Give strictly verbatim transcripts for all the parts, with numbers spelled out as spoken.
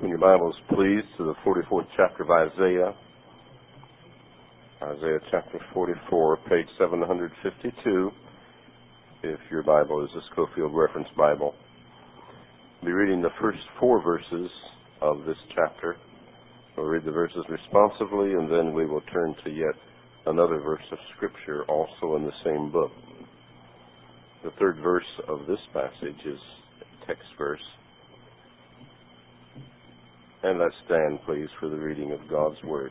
Open your Bibles, please, to the forty-fourth chapter of Isaiah. Isaiah chapter forty-four, page seven fifty-two, if your Bible is a Scofield Reference Bible. We'll be reading the first four verses of this chapter. We'll read the verses responsively, and then we will turn to yet another verse of Scripture, also in the same book. The third verse of this passage is a text verse. And let's stand, please, for the reading of God's Word.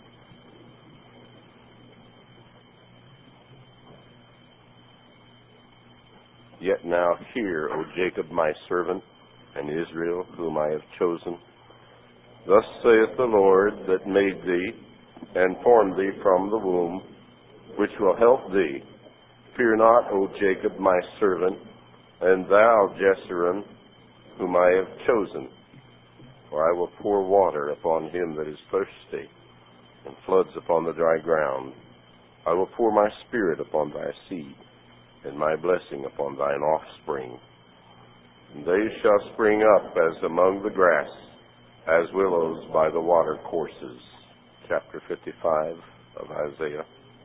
Yet now hear, O Jacob my servant, and Israel whom I have chosen. Thus saith the Lord that made thee, and formed thee from the womb, which will help thee. Fear not, O Jacob my servant, and thou, Jeshurun, whom I have chosen. For I will pour water upon him that is thirsty, and floods upon the dry ground. I will pour my spirit upon thy seed, and my blessing upon thine offspring. And they shall spring up as among the grass, as willows by the water courses. Chapter fifty-five of Isaiah.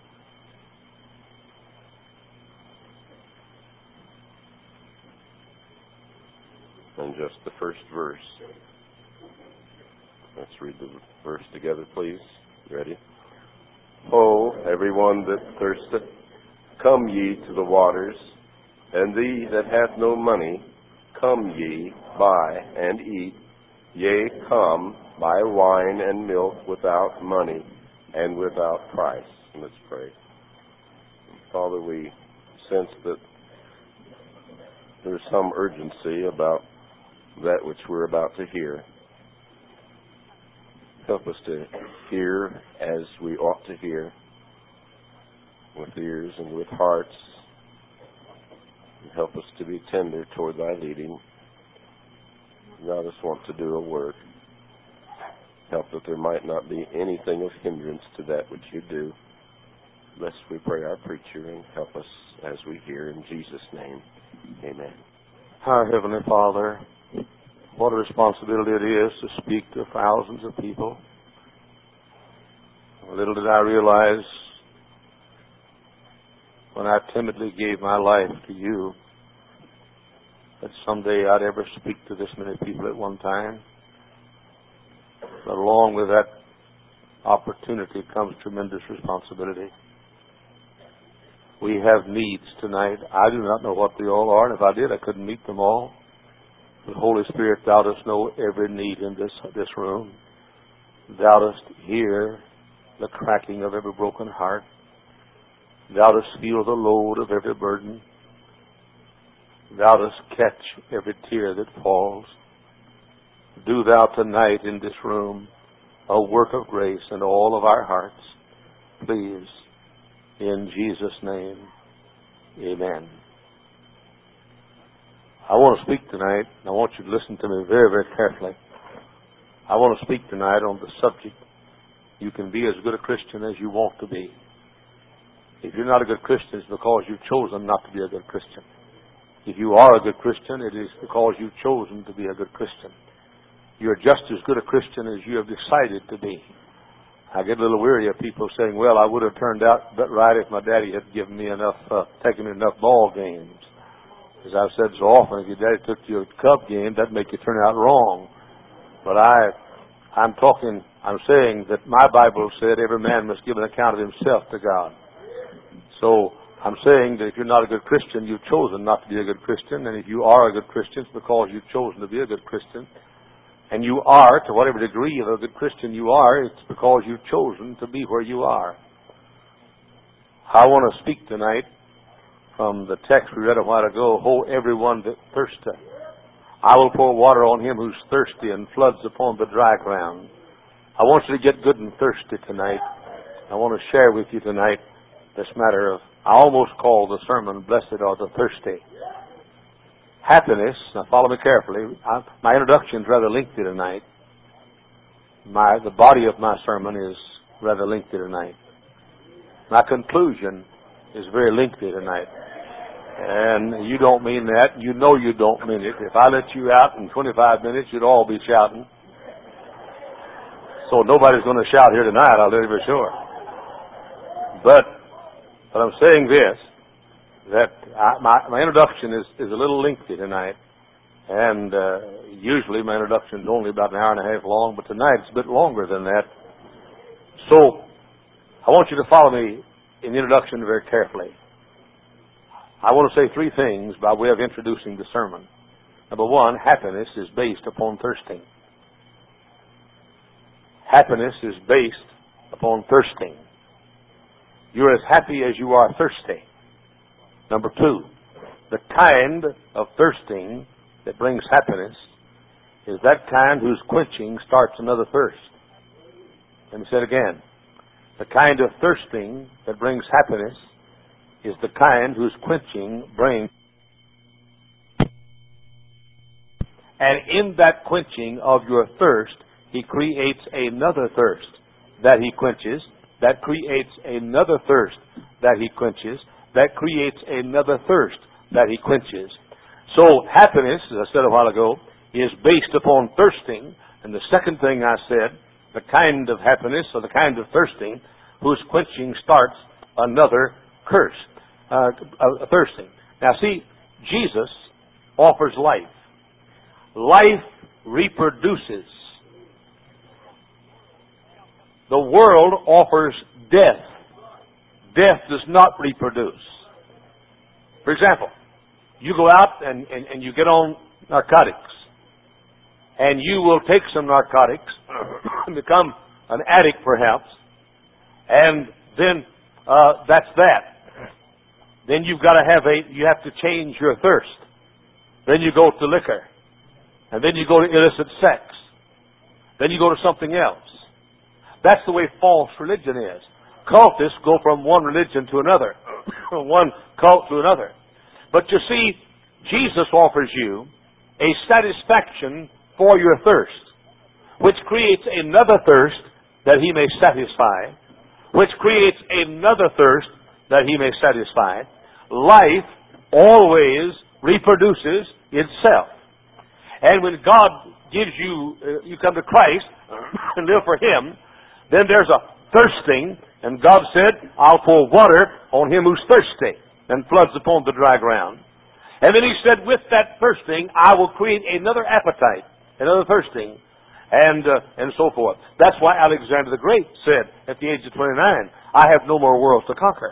And just the first verse. Let's read the verse together, please. Ready? Ho, everyone that thirsteth, come ye to the waters, and thee that hath no money, come ye, buy and eat. Yea, come, buy wine and milk without money and without price. Let's pray. Father, we sense that there's some urgency about that which we're about to hear. Help us to hear as we ought to hear, with ears and with hearts. And help us to be tender toward thy leading. God, us want to do a work. Help that there might not be anything of hindrance to that which you do. Bless, we pray, our preacher, and help us as we hear. In Jesus' name, amen. Our Heavenly Father, what a responsibility it is to speak to thousands of people. Little did I realize when I timidly gave my life to you that someday I'd ever speak to this many people at one time. But along with that opportunity comes tremendous responsibility. We have needs tonight. I do not know what they all are, and if I did, I couldn't meet them all. The Holy Spirit, thou dost know every need in this, this room. Thou dost hear the cracking of every broken heart. Thou dost feel the load of every burden. Thou dost catch every tear that falls. Do thou tonight in this room a work of grace in all of our hearts. Please, in Jesus' name, amen. I want to speak tonight, and I want you to listen to me very, very carefully. I want to speak tonight on the subject, you can be as good a Christian as you want to be. If you're not a good Christian, it's because you've chosen not to be a good Christian. If you are a good Christian, it is because you've chosen to be a good Christian. You're just as good a Christian as you have decided to be. I get a little weary of people saying, well, I would have turned out right if my daddy had given me enough, uh, taken me enough ball games. As I've said so often, if your daddy took you to a Cub game, that'd make you turn out wrong. But I, I'm talking, I'm saying that my Bible said every man must give an account of himself to God. So I'm saying that if you're not a good Christian, you've chosen not to be a good Christian. And if you are a good Christian, it's because you've chosen to be a good Christian. And you are, to whatever degree of a good Christian you are, it's because you've chosen to be where you are. I want to speak tonight from the text we read a while ago, Ho, everyone that thirsteth. I will pour water on him who's thirsty and floods upon the dry ground. I want you to get good and thirsty tonight. I want to share with you tonight this matter of, I almost call the sermon, Blessed Are the Thirsty. Happiness, now follow me carefully, I, my introduction is rather lengthy tonight. My, the body of my sermon is rather lengthy tonight. My conclusion is very lengthy tonight. And you don't mean that. You know you don't mean it. If I let you out in twenty-five minutes, you'd all be shouting. So nobody's going to shout here tonight, I'll tell you for sure. But, but I'm saying this, that I, my, my introduction is, is a little lengthy tonight. And uh, usually my introduction is only about an hour and a half long, but tonight it's a bit longer than that. So I want you to follow me in the introduction very carefully. I want to say three things by way of introducing the sermon. Number one, happiness is based upon thirsting. Happiness is based upon thirsting. You're as happy as you are thirsty. Number two, the kind of thirsting that brings happiness is that kind whose quenching starts another thirst. Let me say it again. The kind of thirsting that brings happiness is the kind whose quenching brings. And in that quenching of your thirst, He creates another thirst that He quenches, that creates another thirst that He quenches, that creates another thirst that He quenches. So happiness, as I said a while ago, is based upon thirsting. And the second thing I said, the kind of happiness or the kind of thirsting whose quenching starts another curse, uh, uh, thirsting. Now see, Jesus offers life. Life reproduces. The world offers death. Death does not reproduce. For example, you go out and, and, and you get on narcotics. And you will take some narcotics and become an addict perhaps. And then uh, that's that. Then you've got to have a, you have to change your thirst. Then you go to liquor. And then you go to illicit sex. Then you go to something else. That's the way false religion is. Cultists go from one religion to another. One cult to another. But you see, Jesus offers you a satisfaction for your thirst, which creates another thirst that He may satisfy, which creates another thirst that He may satisfy. Life always reproduces itself. And when God gives you, uh, you come to Christ and live for Him, then there's a thirsting, and God said, I'll pour water on him who's thirsty, and floods upon the dry ground. And then He said, with that thirsting, I will create another appetite, another thirsting, and uh, and so forth. That's why Alexander the Great said at the age of twenty-nine, I have no more worlds to conquer.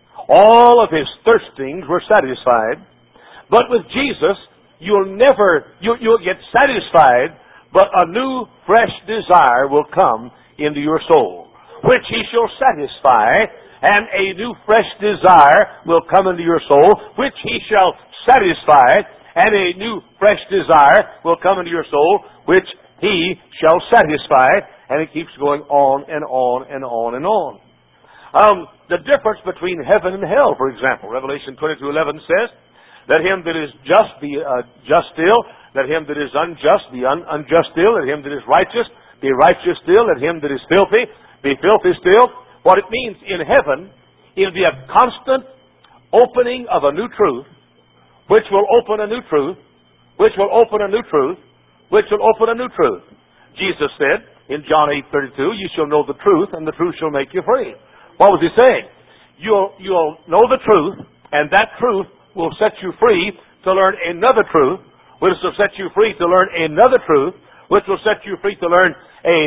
All of his thirstings were satisfied, but with Jesus, you'll never, you, you'll get satisfied, but a new, fresh desire will come into your soul, which He shall satisfy, and a new, fresh desire will come into your soul, which He shall satisfy, and a new, fresh desire will come into your soul, which He shall satisfy, and it keeps going on and on and on and on. Um, the difference between heaven and hell, for example, Revelation twenty-two eleven says, let him that is just be uh, just still, let him that is unjust be un- unjust still, let him that is righteous be righteous still, let him that is filthy be filthy still. What it means in heaven, it'll be a constant opening of a new truth, which will open a new truth, which will open a new truth, which will open a new truth. Jesus said in John eight thirty-two, you shall know the truth, and the truth shall make you free. What was He saying? You'll, you'll know the truth, and that truth will set you free to learn another truth, which will set you free to learn another truth, which will set you free to learn a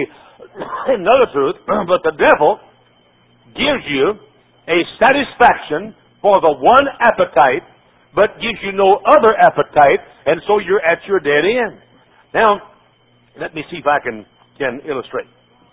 another truth. But the devil gives you a satisfaction for the one appetite, but gives you no other appetite, and so you're at your dead end. Now, let me see if I can, can illustrate.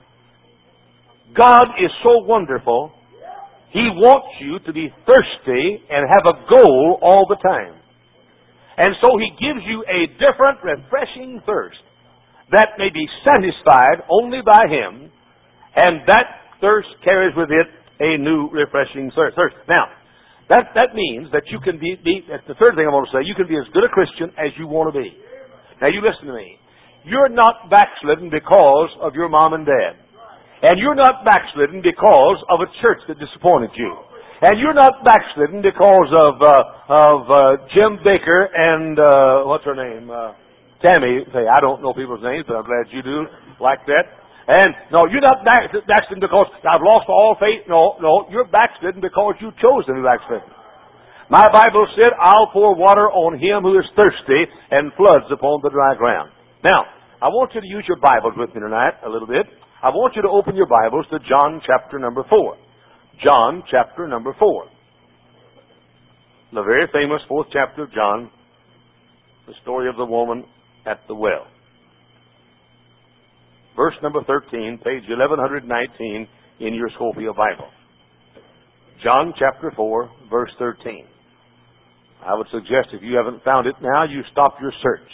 God is so wonderful, He wants you to be thirsty and have a goal all the time. And so He gives you a different, refreshing thirst that may be satisfied only by Him, and that thirst carries with it a new, refreshing thirst. Now, that, that means that you can be, be, that's the third thing I want to say, you can be as good a Christian as you want to be. Now, you listen to me. You're not backslidden because of your mom and dad. And you're not backslidden because of a church that disappointed you. And you're not backslidden because of uh, of uh, Jim Baker and, uh, what's her name? Uh, Tammy. Say, I don't know people's names, but I'm glad you do like that. And no, you're not back, backslidden because I've lost all faith. No, no, you're backslidden because you chose to be backslidden. My Bible said, I'll pour water on him who is thirsty and floods upon the dry ground. Now, I want you to use your Bibles with me tonight a little bit. I want you to open your Bibles to John chapter number four. John chapter number four. The very famous fourth chapter of John, the story of the woman at the well. Verse number thirteen, page eleven nineteen in your Scofield Bible. John chapter four, verse thirteen. I would suggest if you haven't found it now, you stop your search.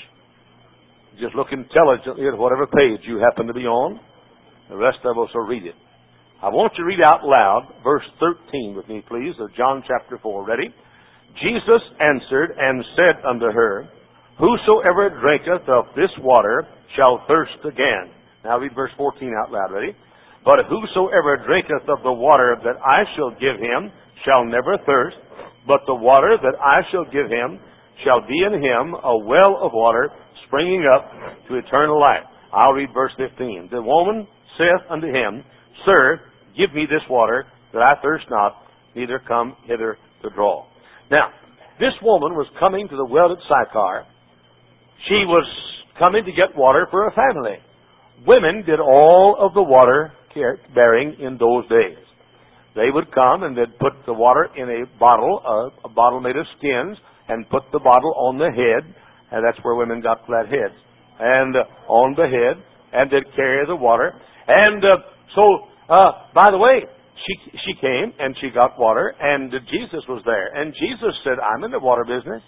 Just look intelligently at whatever page you happen to be on. The rest of us will read it. I want you to read out loud verse thirteen with me, please, of John chapter four. Ready? Jesus answered and said unto her, Whosoever drinketh of this water shall thirst again. Now read verse fourteen out loud. Ready? But whosoever drinketh of the water that I shall give him shall never thirst, but the water that I shall give him shall be in him a well of water springing up to eternal life. I'll read verse fifteen. The woman saith unto him, Sir, give me this water, that I thirst not, neither come hither to draw. Now, this woman was coming to the well at Sychar. She was coming to get water for her family. Women did all of the water bearing in those days. They would come and they'd put the water in a bottle, a, a bottle made of skins, and put the bottle on the head, and that's where women got flat heads, and uh, on the head, and they'd carry the water. And uh, so, uh, by the way, she she came and she got water, and Jesus was there. And Jesus said, I'm in the water business.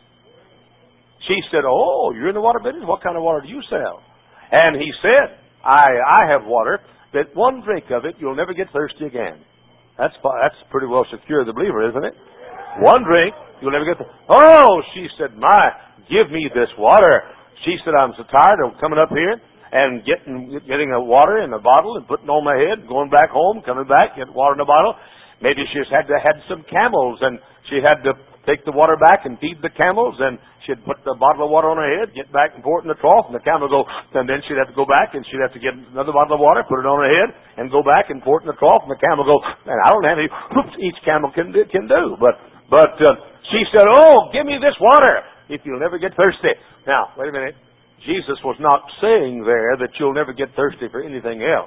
She said, oh, you're in the water business? What kind of water do you sell? And he said, I I have water that one drink of it, you'll never get thirsty again. That's that's pretty well secure the believer, isn't it? One drink, you'll never get thirsty. Oh, she said, my, give me this water. She said, I'm so tired of coming up here and getting getting a water in a bottle and putting on my head, going back home, coming back, get water in a bottle. Maybe she's had to had some camels, and she had to take the water back and feed the camels, and she'd put the bottle of water on her head, get back and pour it in the trough, and the camel would go, and then she'd have to go back, and she'd have to get another bottle of water, put it on her head, and go back and pour it in the trough, and the camel would go, and I don't have any, whoops, each camel can do, can do. But, but uh, she said, oh, give me this water, if you'll never get thirsty. Now, wait a minute. Jesus was not saying there that you'll never get thirsty for anything else.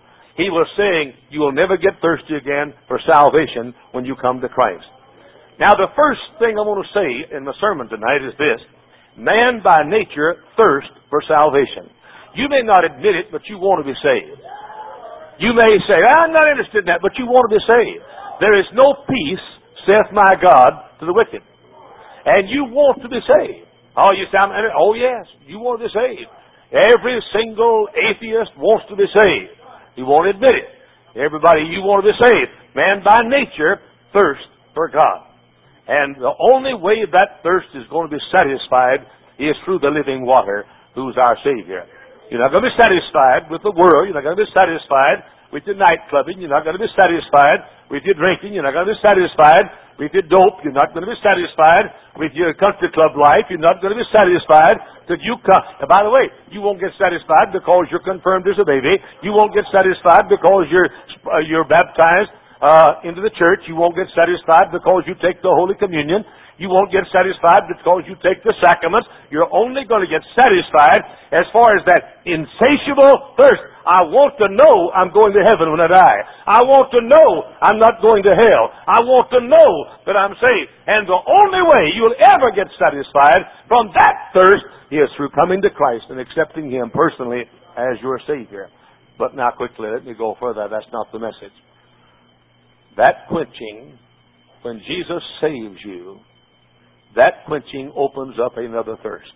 He was saying you will never get thirsty again for salvation when you come to Christ. Now, the first thing I want to say in the sermon tonight is this. Man by nature thirsts for salvation. You may not admit it, but you want to be saved. You may say, I'm not interested in that, but you want to be saved. There is no peace, saith my God, to the wicked. And you want to be saved. Oh, you sound, oh yes, you want to be saved. Every single atheist wants to be saved. He won't admit it. Everybody, you want to be saved. Man by nature thirsts for God. And the only way that thirst is going to be satisfied is through the living water, who's our Savior. You're not going to be satisfied with the world. You're not going to be satisfied with your night clubbing. You're not going to be satisfied with your drinking. You're not going to be satisfied with your dope. You're not going to be satisfied with your country club life. You're not going to be satisfied that you come. And by the way, you won't get satisfied because you're confirmed as a baby. You won't get satisfied because you're uh, you're baptized uh, into the church. You won't get satisfied because you take the Holy Communion. You won't get satisfied because you take the sacraments. You're only going to get satisfied as far as that insatiable thirst. I want to know I'm going to heaven when I die. I want to know I'm not going to hell. I want to know that I'm saved. And the only way you'll ever get satisfied from that thirst is through coming to Christ and accepting Him personally as your Savior. But now quickly, let me go further. That's not the message. That quenching, when Jesus saves you, that quenching opens up another thirst.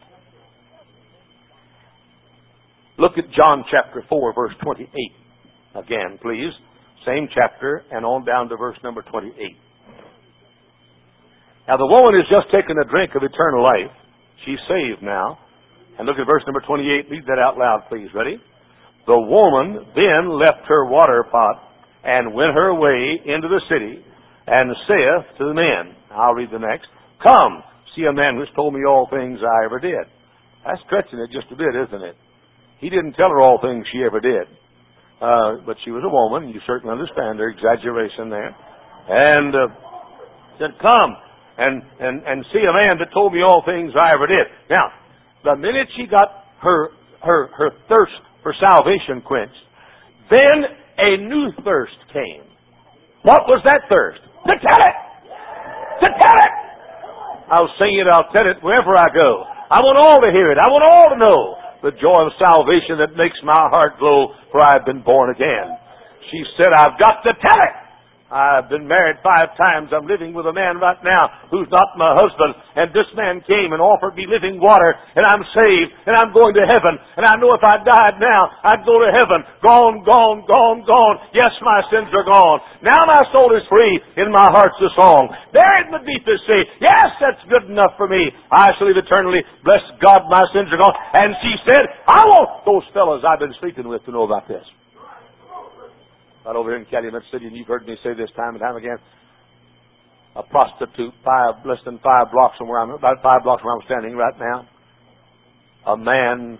Look at John chapter four, verse twenty-eight. Again, please. Same chapter and on down to verse number twenty-eight. Now the woman has just taken a drink of eternal life. She's saved now. And look at verse number twenty-eight. Read that out loud, please. Ready? The woman then left her water pot and went her way into the city and saith to the men. I'll read the next. Come, see a man which told me all things I ever did. That's stretching it just a bit, isn't it? He didn't tell her all things she ever did. Uh, but she was a woman. You certainly understand her exaggeration there. And uh, said, come and, and, and see a man that told me all things I ever did. Now, the minute she got her, her, her thirst for salvation quenched, then a new thirst came. What was that thirst? To tell it! To tell it! I'll sing it, I'll tell it wherever I go. I want all to hear it. I want all to know the joy of salvation that makes my heart glow, for I've been born again. She said, I've got to tell it. I've been married five times. I'm living with a man right now who's not my husband. And this man came and offered me living water. And I'm saved. And I'm going to heaven. And I know if I died now, I'd go to heaven. Gone, gone, gone, gone. Yes, my sins are gone. Now my soul is free. In my heart's a song. Buried in the deepest sea. Yes, that's good enough for me. I shall live eternally. Bless God, my sins are gone. And she said, I want those fellows I've been sleeping with to know about this. Right over here in Calumet City, and you've heard me say this time and time again, a prostitute, five, less than five blocks from where I'm, about five blocks from where I'm standing right now. A man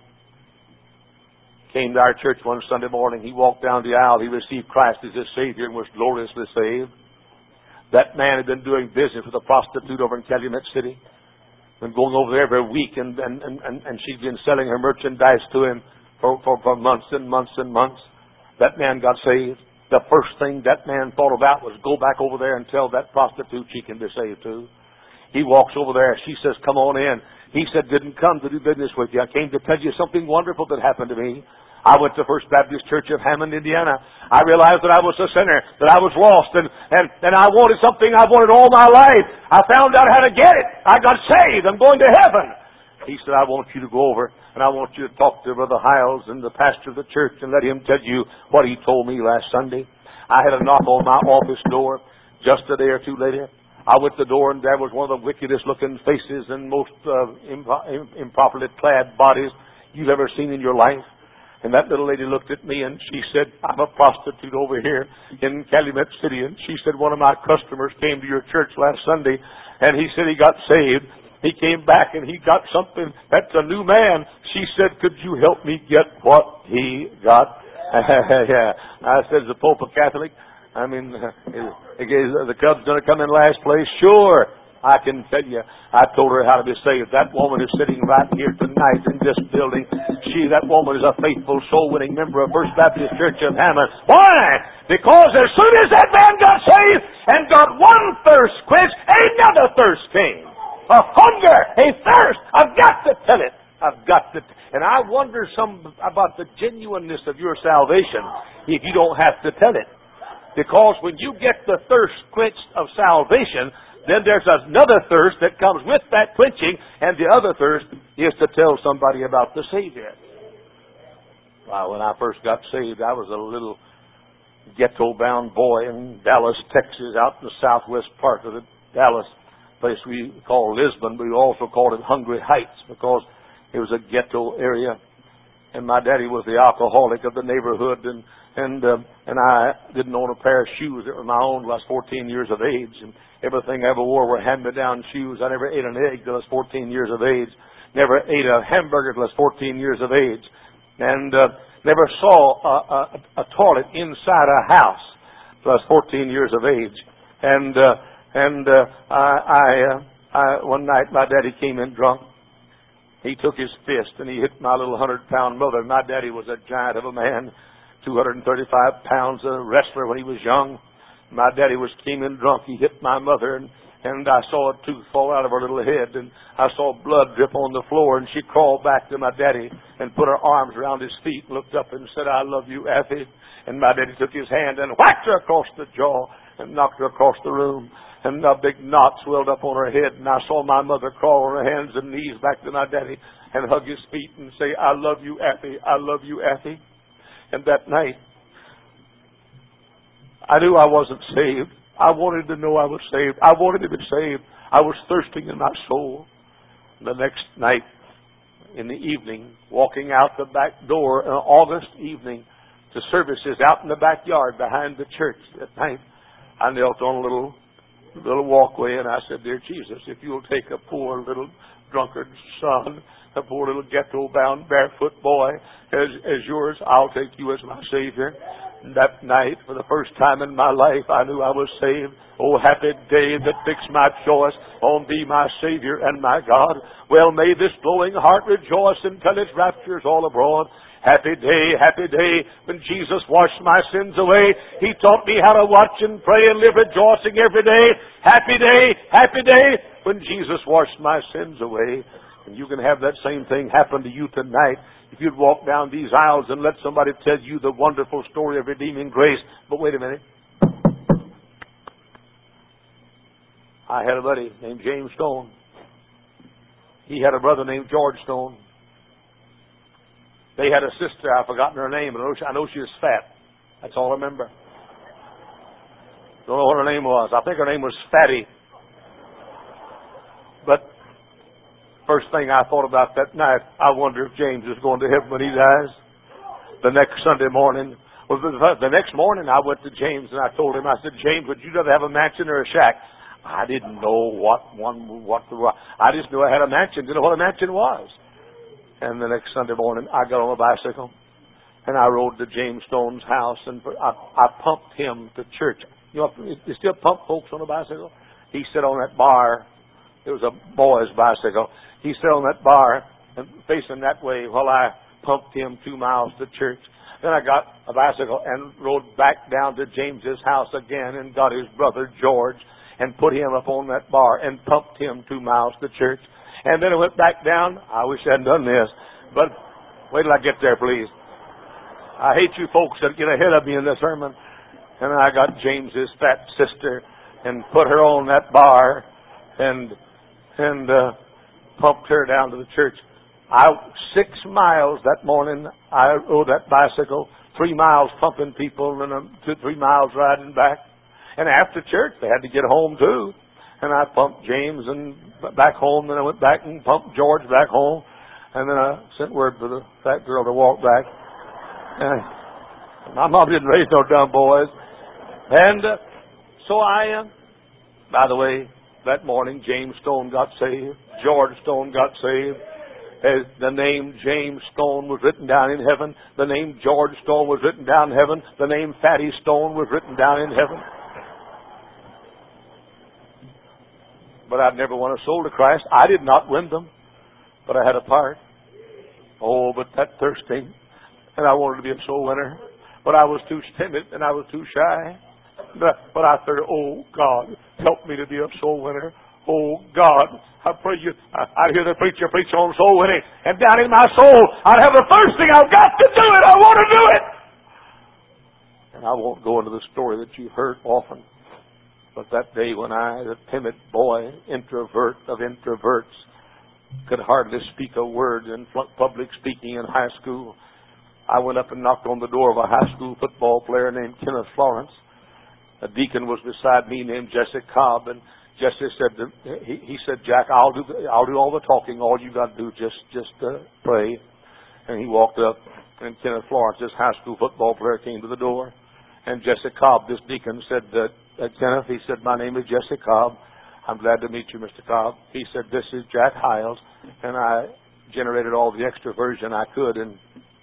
came to our church one Sunday morning. He walked down the aisle. He received Christ as his Savior and was gloriously saved. That man had been doing business with a prostitute over in Calumet City, been going over there every week, and and and, and she'd been selling her merchandise to him for, for, for months and months and months. That man got saved. The first thing that man thought about was go back over there and tell that prostitute she can be saved too. He walks over there. She says, come on in. He said, didn't come to do business with you. I came to tell you something wonderful that happened to me. I went to First Baptist Church of Hammond, Indiana. I realized that I was a sinner, that I was lost, and, and, and I wanted something I wanted all my life. I found out how to get it. I got saved. I'm going to heaven. He said, I want you to go over and I want you to talk to Brother Hiles and the pastor of the church and let him tell you what he told me last Sunday. I had a knock on my office door just a day or two later. I went to the door and there was one of the wickedest looking faces and most uh, imp- improperly clad bodies you've ever seen in your life. And that little lady looked at me and she said, I'm a prostitute over here in Calumet City. And she said, one of my customers came to your church last Sunday and he said he got saved. He came back and he got something. That's a new man. She said, could you help me get what he got? Yeah. I said, is the Pope a Catholic? I mean, the Cubs going to come in last place? Sure. I can tell you. I told her how to be saved. That woman is sitting right here tonight in this building. She, that woman is a faithful, soul-winning member of First Baptist Church of Hammond. Why? Because as soon as that man got saved and got one thirst quenched, another thirst came. A hunger, a thirst. I've got to tell it. I've got to. And I wonder some about the genuineness of your salvation if you don't have to tell it. Because when you get the thirst quenched of salvation, then there's another thirst that comes with that quenching, and the other thirst is to tell somebody about the Savior. Well, when I first got saved, I was a little ghetto-bound boy in Dallas, Texas, out in the southwest part of the Dallas place we call Lisbon, but we also called it Hungry Heights because it was a ghetto area. And my daddy was the alcoholic of the neighborhood, and and uh, and I didn't own a pair of shoes that were my own till I was fourteen years of age, and everything I ever wore were hand-me-down shoes. I never ate an egg till I was fourteen years of age, never ate a hamburger till I was fourteen years of age, and uh, never saw a, a, a toilet inside a house till I was fourteen years of age, and. Uh, And uh, I, I, uh, I, one night my daddy came in drunk. He took his fist and he hit my little hundred-pound mother. My daddy was a giant of a man, two hundred thirty-five pounds, a wrestler when he was young. My daddy was came in drunk. He hit my mother, and, and I saw a tooth fall out of her little head, and I saw blood drip on the floor, and she crawled back to my daddy and put her arms around his feet and looked up and said, I love you, Effie. And my daddy took his hand and whacked her across the jaw and knocked her across the room. And a big knot swelled up on her head. And I saw my mother crawl on her hands and knees back to my daddy and hug his feet and say, I love you, Effie. I love you, Effie. And that night, I knew I wasn't saved. I wanted to know I was saved. I wanted to be saved. I was thirsting in my soul. The next night, in the evening, walking out the back door, an August evening, to services out in the backyard behind the church that night, I knelt on a little little walkway, and I said, Dear Jesus, if you'll take a poor little drunkard son a poor little ghetto-bound barefoot boy as, as yours. I'll take you as my Savior. And that night, for the first time in my life, I knew I was saved. Oh, happy day that fixed my choice on Thee, my Savior and my God. Well, may this glowing heart rejoice until its rapture's all abroad. Happy day, happy day, when Jesus washed my sins away. He taught me how to watch and pray and live rejoicing every day. Happy day, happy day, when Jesus washed my sins away. And you can have that same thing happen to you tonight if you'd walk down these aisles and let somebody tell you the wonderful story of redeeming grace. But wait a minute. I had a buddy named James Stone. He had a brother named George Stone. They had a sister, I've forgotten her name, but I know she, I know she was fat. That's all I remember. Don't know what her name was. I think her name was Fatty. But first thing I thought about that night, I wonder if James is going to heaven when he dies. The next Sunday morning, well, the, the next morning I went to James and I told him, I said, James, would you rather have a mansion or a shack? I didn't know what one, what the, I just knew I had a mansion. Didn't know what a mansion was. And the next Sunday morning, I got on a bicycle, and I rode to James Stone's house, and I, I pumped him to church. You know, you still pump folks on a bicycle? He sat on that bar. It was a boy's bicycle. He sat on that bar and facing that way while I pumped him two miles to church. Then I got a bicycle and rode back down to James's house again and got his brother George and put him up on that bar and pumped him two miles to church. And then I went back down. I wish I hadn't done this, but wait till I get there, please. I hate you folks that get ahead of me in this sermon. And I got James's fat sister and put her on that bar and and uh, pumped her down to the church. I six miles that morning. I rode that bicycle, three miles pumping people and um, two, three miles riding back. And after church, they had to get home too. And I pumped James and back home. Then I went back and pumped George back home. And then I sent word for the fat girl to walk back. And my mom didn't raise no dumb boys. And uh, so I, uh, by the way, that morning James Stone got saved. George Stone got saved. As the name James Stone was written down in heaven. The name George Stone was written down in heaven. The name Fatty Stone was written down in heaven. But I'd never won a soul to Christ. I did not win them, but I had a part. Oh, but that thirsting, and I wanted to be a soul winner, but I was too timid and I was too shy. But, but I thought, oh God, help me to be a soul winner. Oh God, I pray you. I, I hear the preacher preach on soul winning, and down in my soul, I have a thirsting. I've got to do it. I want to do it. And I won't go into the story that you've heard often. But that day when I, the timid boy, introvert of introverts, could hardly speak a word in public speaking in high school, I went up and knocked on the door of a high school football player named Kenneth Florence. A deacon was beside me named Jesse Cobb, and Jesse said, to, he, he said, Jack, I'll do the, I'll do all the talking. All you got to do is just just uh, pray. And he walked up, and Kenneth Florence, this high school football player, came to the door. And Jesse Cobb, this deacon, said, uh, uh, Kenneth, he said, my name is Jesse Cobb. I'm glad to meet you, Mister Cobb. He said, this is Jack Hiles. And I generated all the extroversion I could and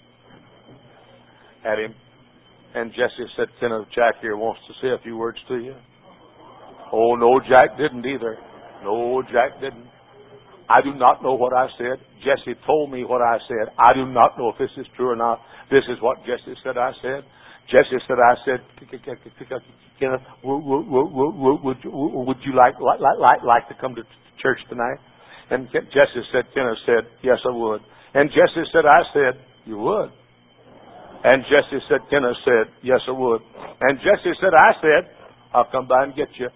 at him. And Jesse said, Kenneth, Jack here wants to say a few words to you. Oh, no, Jack didn't either. No, Jack didn't. I do not know what I said. Jesse told me what I said. I do not know if this is true or not. This is what Jesse said I said. Jesse said, I said, Kenneth, would you, would you like, like, like, like to come to church tonight? And Jesse said, Kenneth said, yes, I would. And Jesse said, I said, you would. And Jesse said, Kenneth said, yes, I would. And Jesse said, I said, I'll come by and get you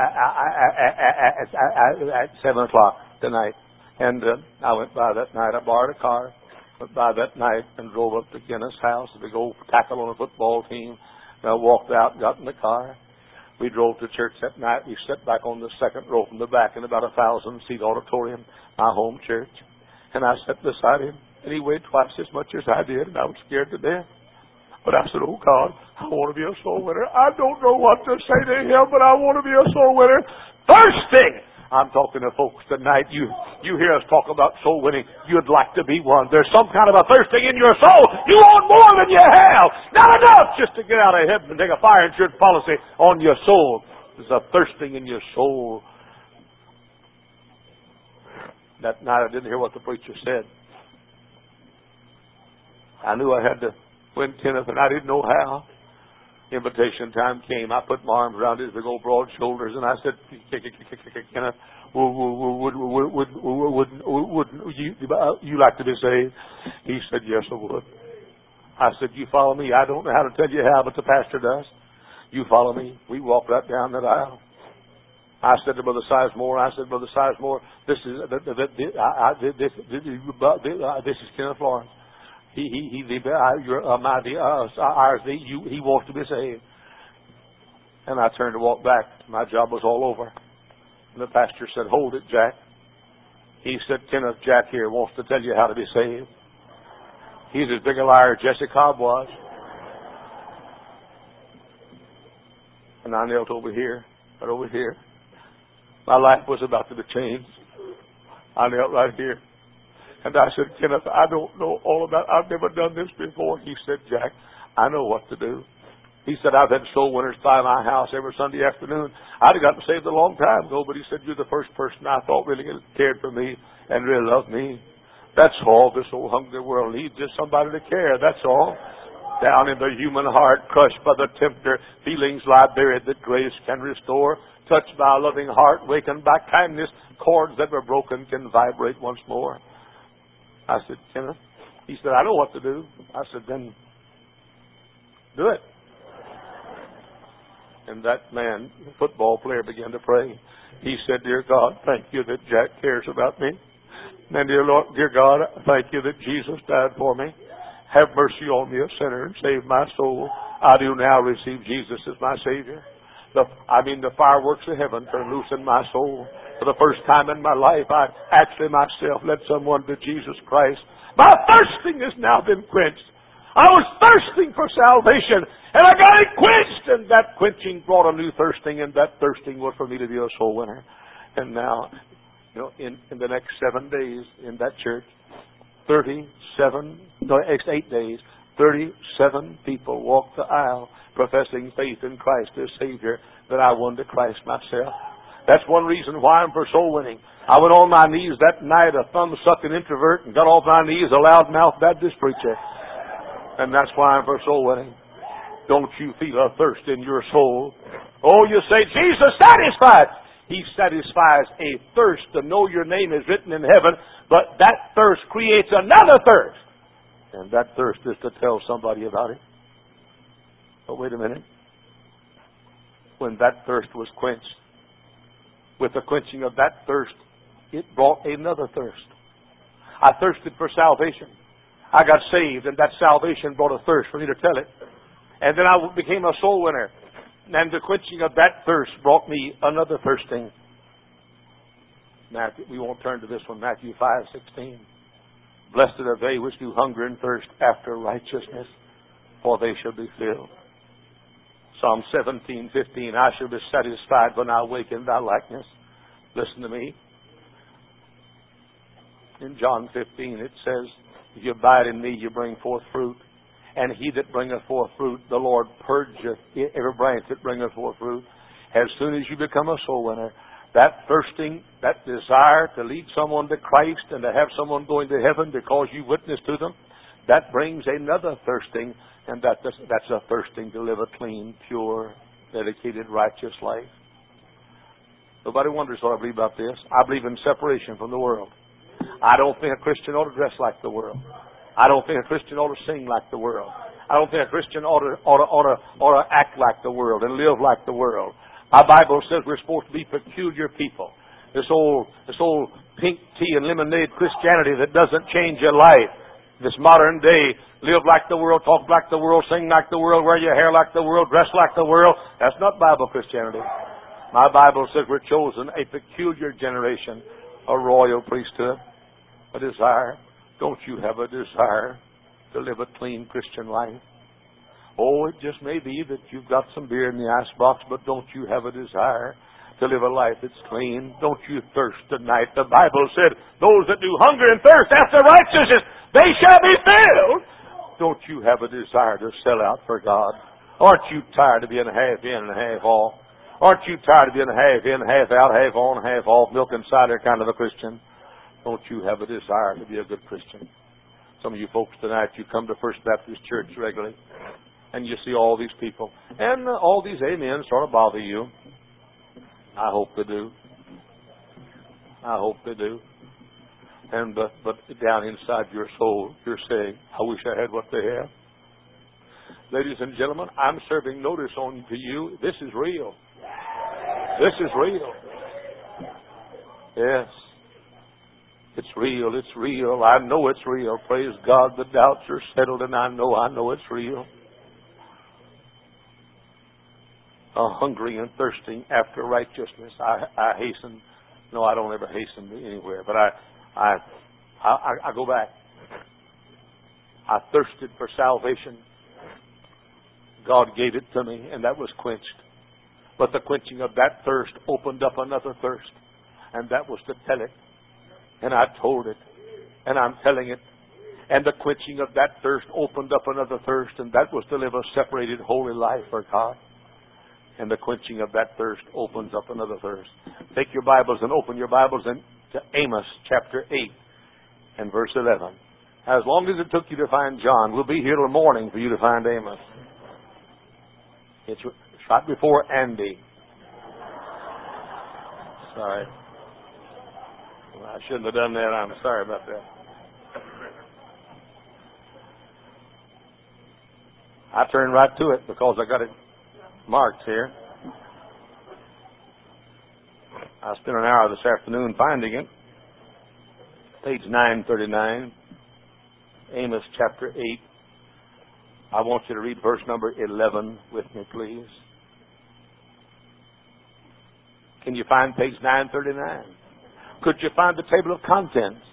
at seven o'clock tonight. And uh, I went by that night. I borrowed a car. Went by that night and drove up to Kenneth's house to go tackle on a football team. And I walked out, got in the car. We drove to church that night. We sat back on the second row from the back in about a thousand-seat auditorium, my home church. And I sat beside him, and he weighed twice as much as I did, and I was scared to death. But I said, oh, God, I want to be a soul winner. I don't know what to say to him, but I want to be a soul winner. Thirsting! I'm talking to folks tonight. You you hear us talk about soul winning. You'd like to be one. There's some kind of a thirsting in your soul. You want more than you have. Not enough just to get out of heaven and take a fire insurance policy on your soul. There's a thirsting in your soul. That night I didn't hear what the preacher said. I knew I had to win Kenneth, and I didn't know how. Invitation time came. I put my arms around his big old broad shoulders, and I said, Kenneth, would, would, would, would, would you, you like to be saved? He said, yes, I would. I said, you follow me? I don't know how to tell you how, but the pastor does. You follow me. We walked right down that aisle. I said to Brother Sizemore, I said, Brother Sizemore, this is, this, this is Kenneth Lawrence. He, he, he, the, uh, your, uh, my, the, uh, ours, the, you, he wants to be saved. And I turned to walk back. My job was all over. And the pastor said, hold it, Jack. He said, Kenneth, Jack here wants to tell you how to be saved. He's as big a liar as Jesse Cobb was. And I knelt over here, right over here. My life was about to be changed. I knelt right here. And I said, Kenneth, I don't know all about, I've never done this before. He said, Jack, I know what to do. He said, I've had soul winners by my house every Sunday afternoon. I'd have gotten saved a long time ago, but he said, you're the first person I thought really cared for me and really loved me. That's all this old hungry world needs, just somebody to care, that's all. Down in the human heart, crushed by the tempter, feelings lie buried that grace can restore. Touched by a loving heart, wakened by kindness, chords that were broken can vibrate once more. I said, Kenneth, he said, I know what to do. I said, then do it. And that man, the football player, began to pray. He said, dear God, thank you that Jack cares about me. And dear Lord, dear God, thank you that Jesus died for me. Have mercy on me, a sinner, and save my soul. I do now receive Jesus as my Savior. The, I mean, the fireworks of heaven turn loose in my soul. For the first time in my life, I actually myself led someone to Jesus Christ. My thirsting has now been quenched. I was thirsting for salvation, and I got it quenched. And that quenching brought a new thirsting, and that thirsting was for me to be a soul winner. And now, you know, in, in the next seven days in that church, thirty-seven, no, next eight days, thirty-seven people walked the aisle professing faith in Christ as Savior, that I won to Christ myself. That's one reason why I'm for soul winning. I went on my knees that night, a thumb-sucking introvert, and got off my knees, a loud-mouthed Baptist preacher. And that's why I'm for soul winning. Don't you feel a thirst in your soul? Oh, you say, Jesus satisfies. He satisfies a thirst to know your name is written in heaven, but that thirst creates another thirst. And that thirst is to tell somebody about it. But wait a minute. When that thirst was quenched, with the quenching of that thirst, it brought another thirst. I thirsted for salvation. I got saved, and that salvation brought a thirst for me to tell it. And then I became a soul winner. And the quenching of that thirst brought me another thirsting. Matthew, we won't turn to this one, Matthew five sixteen. Blessed are they which do hunger and thirst after righteousness, for they shall be filled. Psalm seventeen fifteen, I shall be satisfied when I wake in thy likeness. Listen to me. In John fifteen it says, if you abide in me, you bring forth fruit. And he that bringeth forth fruit, the Lord purgeth every branch that bringeth forth fruit. As soon as you become a soul winner, that thirsting, that desire to lead someone to Christ and to have someone going to heaven because you witnessed to them, that brings another thirsting, and that, that's a thirsting to live a clean, pure, dedicated, righteous life. Nobody wonders what I believe about this. I believe in separation from the world. I don't think a Christian ought to dress like the world. I don't think a Christian ought to sing like the world. I don't think a Christian ought to, ought to, ought to, ought to act like the world and live like the world. Our Bible says we're supposed to be peculiar people. This old, this old pink tea and lemonade Christianity that doesn't change your life. This modern day, live like the world, talk like the world, sing like the world, wear your hair like the world, dress like the world. That's not Bible Christianity. My Bible says we're chosen a peculiar generation, a royal priesthood, a desire. Don't you have a desire to live a clean Christian life? Oh, it just may be that you've got some beer in the icebox, but don't you have a desire to live a life that's clean? Don't you thirst tonight? The Bible said, those that do hunger and thirst after righteousness, they shall be filled. Don't you have a desire to sell out for God? Aren't you tired of being half in and half off? Aren't you tired of being half in, half out, half on, half off, milk and cider kind of a Christian? Don't you have a desire to be a good Christian? Some of you folks tonight, you come to First Baptist Church regularly, and you see all these people, and all these amens sort of bother you. I hope they do. I hope they do. And but, but down inside your soul, you're saying, I wish I had what they have. Ladies and gentlemen, I'm serving notice on to you. This is real. This is real. Yes. It's real. It's real. I know it's real. Praise God. The doubts are settled, and I know, I know it's real. A hungering and thirsting after righteousness. I, I hasten. No, I don't ever hasten anywhere. But I, I, I, I go back. I thirsted for salvation. God gave it to me, and that was quenched. But the quenching of that thirst opened up another thirst, and that was to tell it. And I told it, and I'm telling it. And the quenching of that thirst opened up another thirst, and that was to live a separated, holy life for God. And the quenching of that thirst opens up another thirst. Take your Bibles and open your Bibles in, to Amos chapter eight and verse eleven. As long as it took you to find John, we'll be here till morning for you to find Amos. It's right before Andy. Sorry. Well, I shouldn't have done that. I'm sorry about that. I turned right to it because I got it marked here. I spent an hour this afternoon finding it. Page nine thirty-nine, Amos chapter eight. I want you to read verse number eleven with me, please. Can you find page nine thirty-nine? Could you find the table of contents?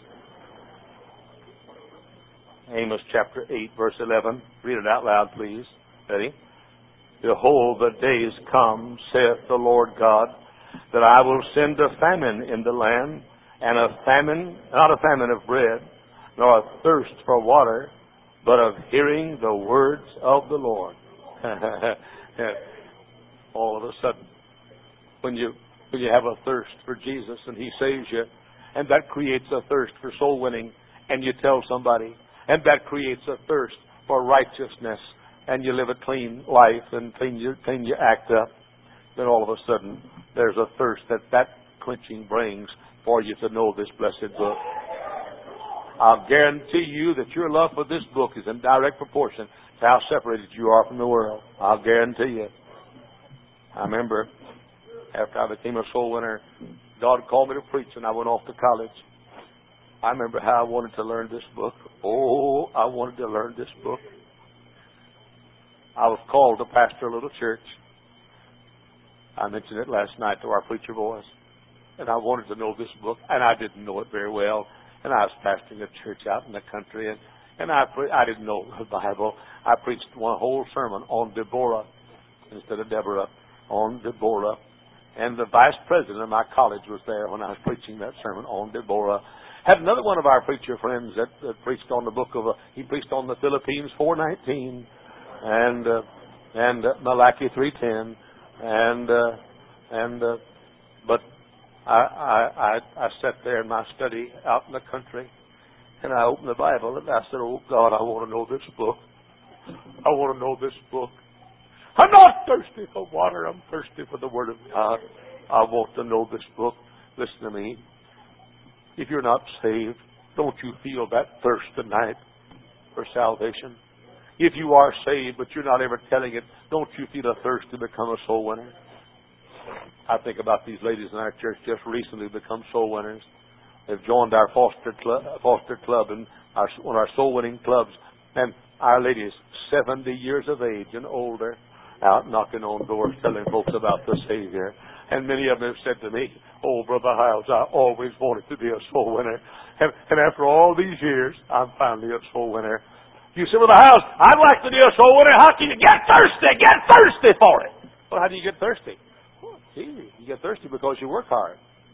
Amos chapter eight, verse eleven. Read it out loud, please. Ready? Behold, the days come, saith the Lord God, that I will send a famine in the land, and a famine, not a famine of bread, nor a thirst for water, but of hearing the words of the Lord. All of a sudden, when you when you have a thirst for Jesus and He saves you, and that creates a thirst for soul winning, and you tell somebody, and that creates a thirst for righteousness, and you live a clean life and clean your clean your act up, then all of a sudden there's a thirst that that quenching brings for you to know this blessed book. I'll guarantee you that your love for this book is in direct proportion to how separated you are from the world. I'll guarantee you. I remember after I became a soul winner, God called me to preach, and I went off to college. I remember how I wanted to learn this book. Oh, I wanted to learn this book. I was called to pastor a little church. I mentioned it last night to our preacher boys. And I wanted to know this book, and I didn't know it very well. And I was pastoring a church out in the country, and, and I pre- I didn't know the Bible. I preached one whole sermon on Deborah instead of Deborah, on Deborah. And the vice president of my college was there when I was preaching that sermon on Deborah. Had another one of our preacher friends that, that preached on the book of, uh, he preached on the Philippines four nineteen, and uh, and uh, Malachi three ten, and uh, and uh, but I, I I I sat there in my study out in the country, and I opened the Bible and I said, "Oh God, I want to know this book. I want to know this book. I'm not thirsty for water. I'm thirsty for the Word of God. I want to know this book." Listen to me. If you're not saved, don't you feel that thirst tonight for salvation? If you are saved, but you're not ever telling it, don't you feel a thirst to become a soul winner? I think about these ladies in our church just recently become soul winners. They've joined our foster club, foster club and our, one of our soul winning clubs. And our ladies, seventy years of age and older, out knocking on doors, telling folks about the Savior. And many of them have said to me, "Oh, Brother Hiles, I always wanted to be a soul winner. And, and after all these years, I'm finally a soul winner." You say, "Brother Hiles, I'd like to be a soul winner. How can you get thirsty? Get thirsty for it." Well, how do you get thirsty? It's easy. You get thirsty because you work hard.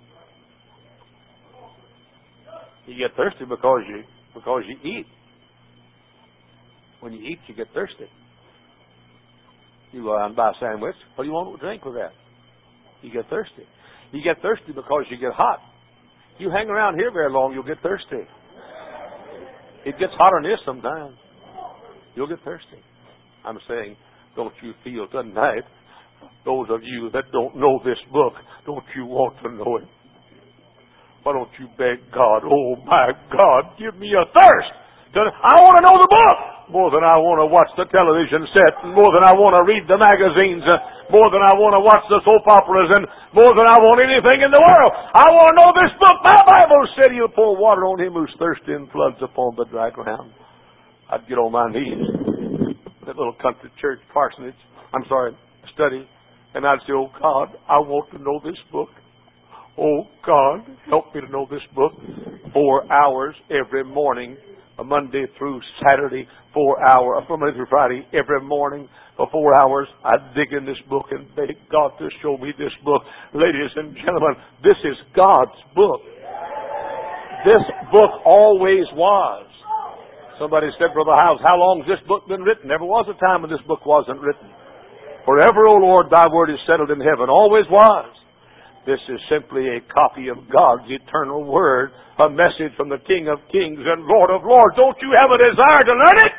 You get thirsty because you because you eat. When you eat, you get thirsty. You go out and buy a sandwich. What do you want to drink with that? You get thirsty. You get thirsty because you get hot. You hang around here very long, you'll get thirsty. It gets hotter than this sometimes. You'll get thirsty. I'm saying, don't you feel tonight, those of you that don't know this book, don't you want to know it? Why don't you beg God, oh my God, give me a thirst. I want to know the book more than I want to watch the television set, more than I want to read the magazines, more than I want to watch the soap operas, and more than I want anything in the world. I want to know this book. My Bible said He'll pour water on him who's thirsty and floods upon the dry ground. I'd get on my knees, that little country church parsonage, I'm sorry, study, and I'd say, oh God, I want to know this book. Oh God, help me to know this book. Four hours every morning, a Monday through Saturday, four hours, from Monday through Friday, every morning for four hours, I dig in this book and beg God to show me this book. Ladies and gentlemen, this is God's book. This book always was. Somebody said, Brother Howes, how long has this book been written? Never was a time when this book wasn't written. Forever, O Lord, thy word is settled in heaven. Always was. This is simply a copy of God's eternal word, a message from the King of Kings and Lord of Lords. Don't you have a desire to learn it?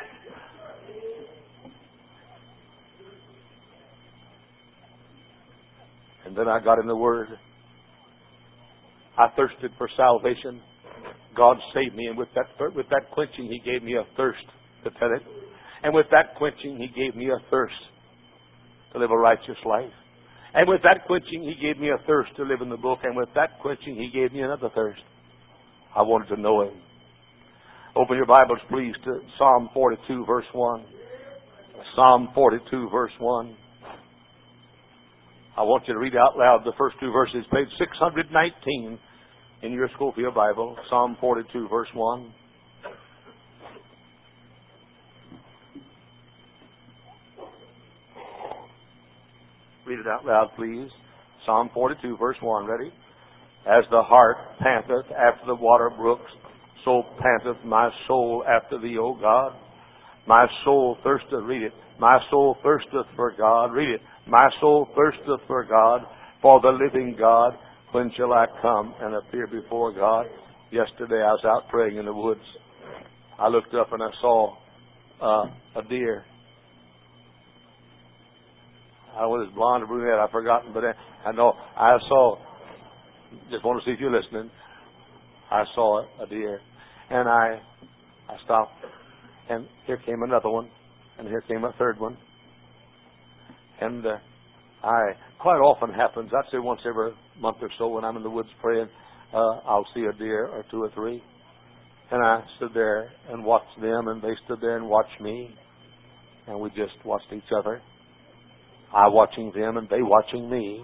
And then I got in the Word. I thirsted for salvation. God saved me, and with that with that quenching, He gave me a thirst to tell it. And with that quenching, He gave me a thirst to live a righteous life. And with that quenching, He gave me a thirst to live in the book. And with that quenching, He gave me another thirst. I wanted to know Him. Open your Bibles, please, to Psalm forty-two, verse one. Psalm forty-two, verse one. I want you to read out loud the first two verses, page six hundred nineteen in your Scofield Bible. Psalm forty-two, verse one. Read it out loud, please. Psalm forty-two, verse one. Ready? As the hart panteth after the water brooks, so panteth my soul after thee, O God. My soul thirsteth, read it. My soul thirsteth for God. Read it. My soul thirsteth for God, for the living God. When shall I come and appear before God? Yesterday I was out praying in the woods. I looked up and I saw uh, a deer. I don't know whether it's blonde or brunette, I've forgotten, but I know I saw, just want to see if you're listening, I saw a deer. And I I stopped, and here came another one, and here came a third one. And uh, I, quite often happens, I'd say once every month or so when I'm in the woods praying, uh, I'll see a deer or two or three. And I stood there and watched them, and they stood there and watched me. And we just watched each other. I watching them and they watching me.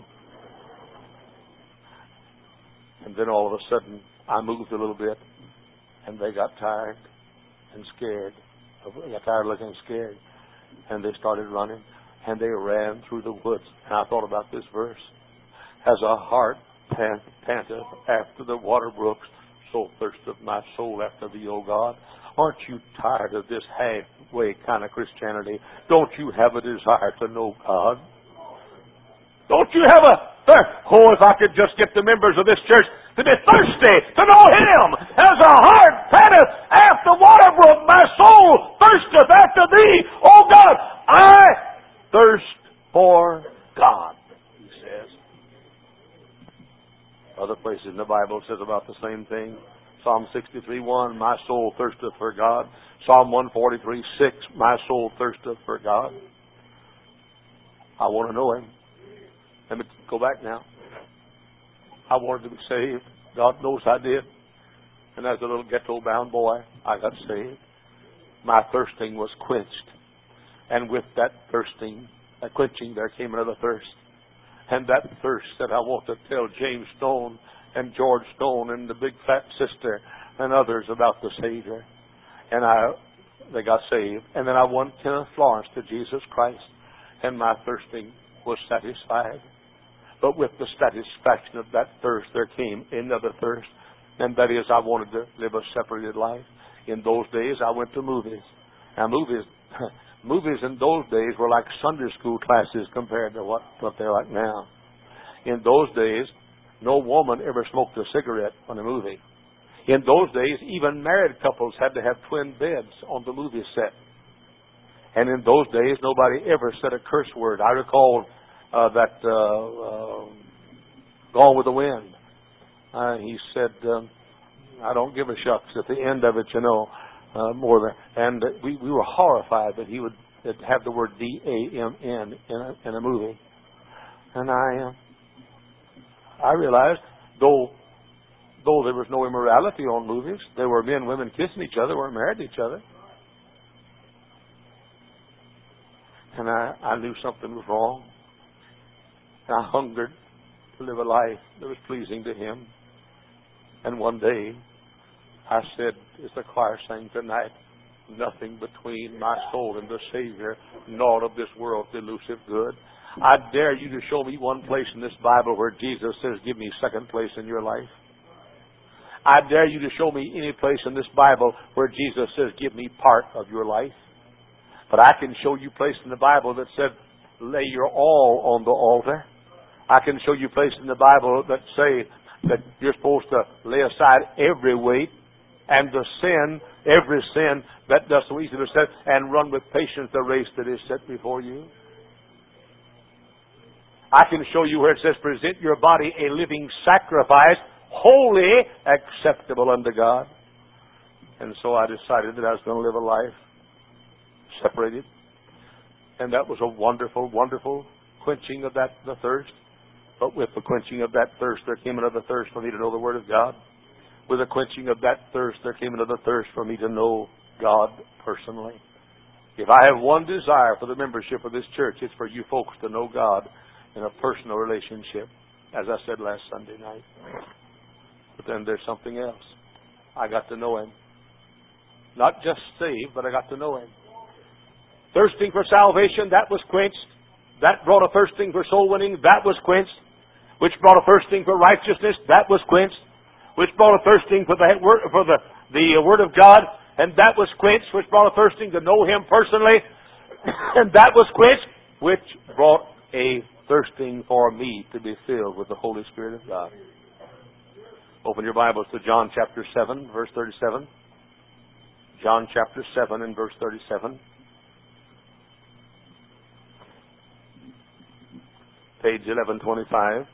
And then all of a sudden, I moved a little bit, and they got tired and scared. They got tired of looking scared. And they started running, and they ran through the woods. And I thought about this verse. As a hart pant, panteth after the water brooks, so thirsteth my soul after thee, O God. Aren't you tired of this halfway kind of Christianity? Don't you have a desire to know God? Don't you have a thirst? Oh, if I could just get the members of this church to be thirsty to know Him. As a hart panteth after water brook, my soul thirsteth after thee, O God. I thirst for God, he says. Other places in the Bible says about the same thing. Psalm sixty-three, one, my soul thirsteth for God. Psalm one forty-three, six, my soul thirsteth for God. I want to know Him. Let me go back now. I wanted to be saved. God knows I did. And as a little ghetto-bound boy, I got saved. My thirsting was quenched. And with that thirsting, that quenching, there came another thirst. And that thirst that I want to tell James Stone and George Stone and the big fat sister and others about the Savior. And I, they got saved. And then I won Kenneth Florence to Jesus Christ. And my thirsting was satisfied. But with the satisfaction of that thirst, there came another thirst. And that is, I wanted to live a separated life. In those days, I went to movies. Now, movies, movies in those days were like Sunday school classes compared to what, what they're like now. In those days, no woman ever smoked a cigarette on a movie. In those days, even married couples had to have twin beds on the movie set. And in those days, nobody ever said a curse word. I recall uh, that uh, uh, Gone with the Wind. Uh, he said, um, I don't give a shucks. At the end of it, you know, uh, more than... And we, we were horrified that he would have the word D A M N in a, in a movie. And I, uh, I realized, though, though there was no immorality on movies, there were men and women kissing each other, weren't married to each other. And I, I knew something was wrong. And I hungered to live a life that was pleasing to Him. And one day, I said, as the choir sang tonight, nothing between my soul and the Savior, naught of this world's elusive good. I dare you to show me one place in this Bible where Jesus says, give me second place in your life. I dare you to show me any place in this Bible where Jesus says, give me part of your life. But I can show you place in the Bible that said, lay your all on the altar. I can show you place in the Bible that say that you're supposed to lay aside every weight and the sin, every sin that does so easily beset, and run with patience the race that is set before you. I can show you where it says, present your body a living sacrifice, holy, acceptable unto God. And so I decided that I was going to live a life separated. And that was a wonderful, wonderful quenching of that the thirst. But with the quenching of that thirst, there came another thirst for me to know the Word of God. With the quenching of that thirst, there came another thirst for me to know God personally. If I have one desire for the membership of this church, it's for you folks to know God in a personal relationship, as I said last Sunday night. But then there's something else. I got to know Him. Not just saved, but I got to know Him. Thirsting for salvation, that was quenched. That brought a thirsting for soul winning, that was quenched. Which brought a thirsting for righteousness, that was quenched. Which brought a thirsting for the word, for the, the Word of God, and that was quenched. Which brought a thirsting to know Him personally, and that was quenched. Which brought a thirsting for me to be filled with the Holy Spirit of God. Open your Bibles to John chapter seven, verse thirty-seven. John chapter seven and verse thirty-seven. Page eleven twenty-five.